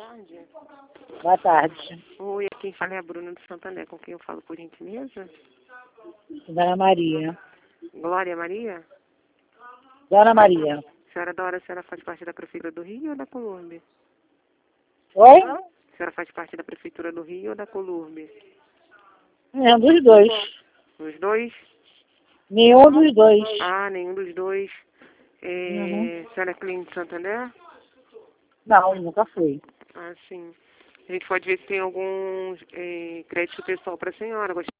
tarde. Boa tarde. Oi, quem fala é a Bruna do Santander, com quem eu falo por gentileza? Dona Maria. Glória Maria? Dona Maria. Senhora Dora, a senhora faz parte da Prefeitura do Rio ou da Colurbe? Oi? A senhora faz parte da Prefeitura do Rio ou da Colurbe? Nenhum dos dois. Os dois? Nenhum dos dois. Ah, nenhum dos dois. Uhum. A senhora é cliente de Santander? Não, nunca fui. Ah, sim. A gente pode ver se tem algum crédito pessoal para a senhora.